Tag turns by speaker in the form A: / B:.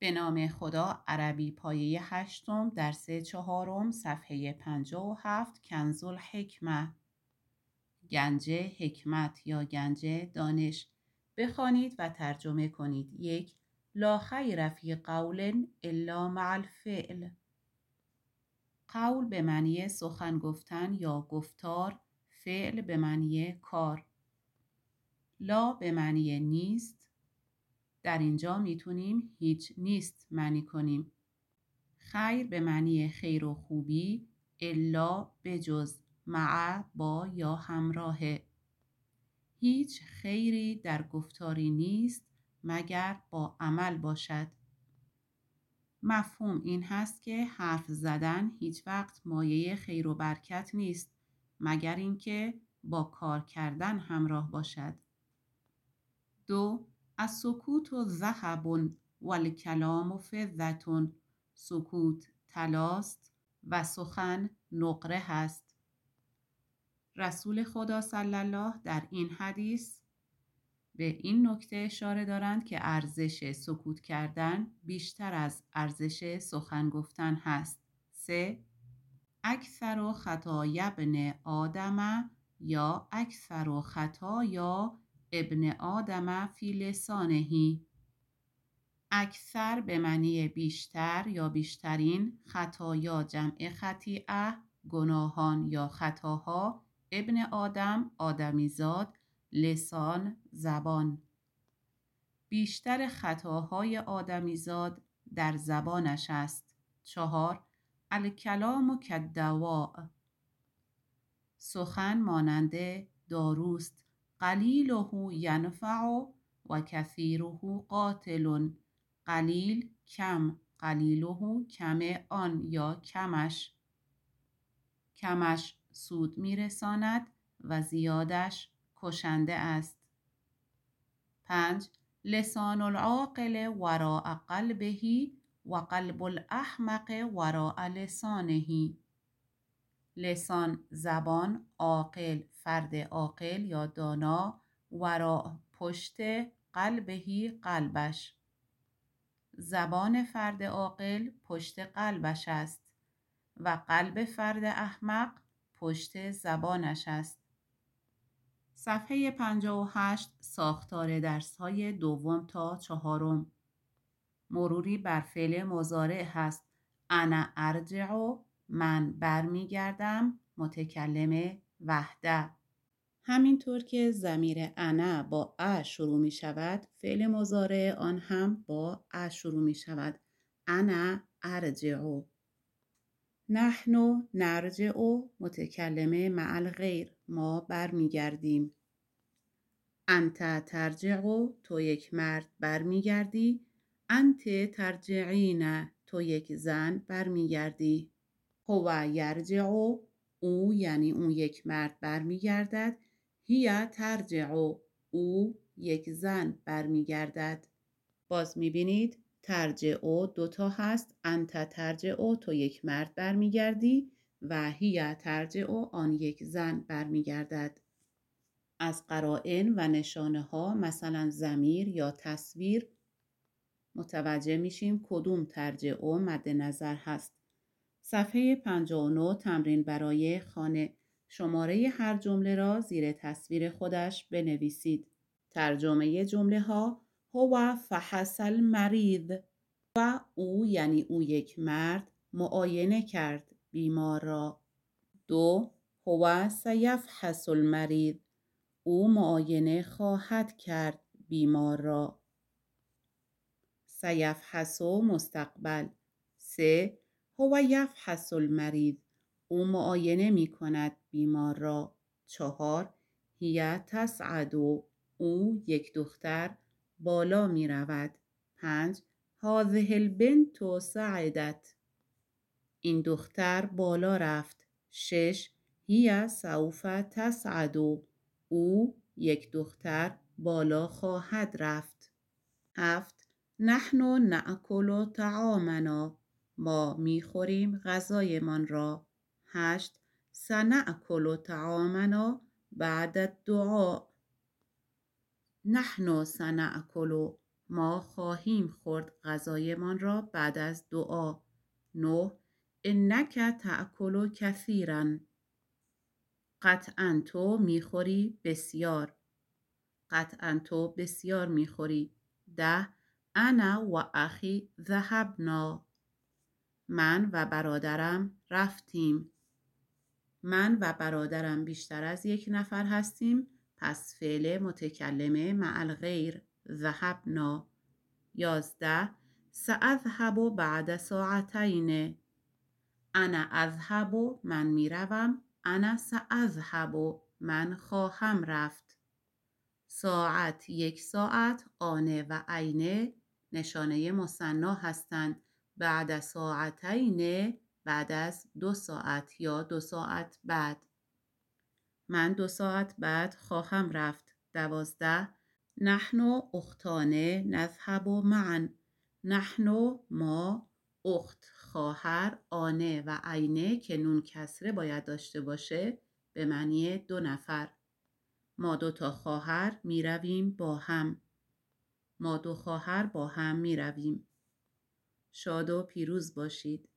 A: به نام خدا. عربی پایه 8 درس 4 صفحه 57 کنز الحکمه. گنج حکمت یا گنج دانش. بخوانید و ترجمه کنید. 1. لا خیر فی قول الا مع الفعل. قول به معنی سخن گفتن یا گفتار، فعل به معنی کار. لا به معنی نیست. در اینجا میتونیم هیچ نیست معنی کنیم. خیر به معنی خیر و خوبی، الا بجز، مع با یا همراه. هیچ خیری در گفتاری نیست مگر با عمل باشد. مفهوم این هست که حرف زدن هیچ وقت مایه خیر و برکت نیست مگر اینکه با کار کردن همراه باشد. 2. السکوت ذهب و الکلام فضة. سکوت طلاست و سخن نقره هست. رسول خدا صلی الله در این حدیث به این نکته اشاره دارند که ارزش سکوت کردن بیشتر از ارزش سخن گفتن هست. 3. اکثر خطای ابن آدم یا اکثر خطایا ابن آدم فی لسانهی. اکثر به معنی بیشتر یا بیشترین، خطایا جمع خطیئه، گناهان یا خطاها، ابن آدم آدمیزاد، لسان زبان. بیشتر خطاهای آدمیزاد در زبانش است. 4. الکلام کالدواء. سخن مانند داروست. قلیله ینفع و کثیره قاتل. قلیل کم، قلیله کم آن یا کمش. کمش سود میرساند و زیادش کشنده است. 5. لسان العاقل وراء قلبه و قلب الاحمق وراء لسانه. لسان زبان، عاقل فرد عاقل یا دانا، وراء پشت، قلبه قلبش. زبان فرد عاقل پشت قلبش است و قلب فرد احمق پشت زبانش است. صفحه 58 ساختار درس‌های 2 تا 4. مروری بر فعل مضارع هست. انا ارجع، من برمیگردم، متکلم وحده. همینطور که ضمیر انا با ا شروع می شود، فعل مضارع آن هم با ا شروع می شود. انا ارجع. نحن نرجع، متکلم مع الغیر، ما برمیگردیم. انت ترجع، تو یک مرد برمیگردی. انت ترجعین، تو یک زن برمیگردی. هو یرجع، او یعنی اون یک مرد برمیگردد. هی ترجع، او یک زن برمیگردد. باز میبینید ترجع 2 هست. انت ترجع، تو یک مرد برمیگردی و هی ترجع، آن یک زن برمیگردد. از قرائن و نشانه ها مثلا ضمیر یا تصویر متوجه میشیم کدوم ترجع مد نظر هست. صفحه 59 تمرین برای خانه. شماره هر جمله را زیر تصویر خودش بنویسید. ترجمه جمله ها: هو فحص المریض. و او یعنی او یک مرد معاینه کرد بیمار را. 2. هو سیفحص المریض. او معاینه خواهد کرد بیمار را. سیفحص مستقبل. 3. هو یفحص المریض. او معاینه می کند بیمار را. 4. هی تصعد. او یک دختر بالا می رود. 5. هذه البنت صعدت. این دختر بالا رفت. 6. هی سوف تصعد. او یک دختر بالا خواهد رفت. 7. نحن نأکل طعامنا. ما میخوریم غذایمان را. 8. سنأکل طعامنا بعد الدعاء. نحن سنأکل. ما خواهیم خورد غذایمان را بعد از دعا. 9. انک تأکل کثیرا. قطعا تو میخوری بسیار. قطعا تو بسیار میخوری. 10. انا و اخی ذهبنا. من و برادرم رفتیم. من و برادرم بیشتر از یک نفر هستیم، پس فعل متکلم مع الغیر ذهبنا. 11. سأذهب بعد ساعتین. انا اذهب من میروم. انا سأذهب من خواهم رفت. ساعت یک ساعت، آنه و عینه نشانه مثنا هستند. بعد ساعتین بعد از 2 ساعت یا 2 ساعت بعد. من 2 ساعت بعد خواهم رفت. 12. نحن اختان نذهب معا. نحن ما، اخت خواهر، آنه و عینه که نون کسره باید داشته باشه به معنی 2 نفر. ما 2 تا خواهر می رویم با هم. ما 2 خواهر با هم می رویم. شاد و پیروز باشید.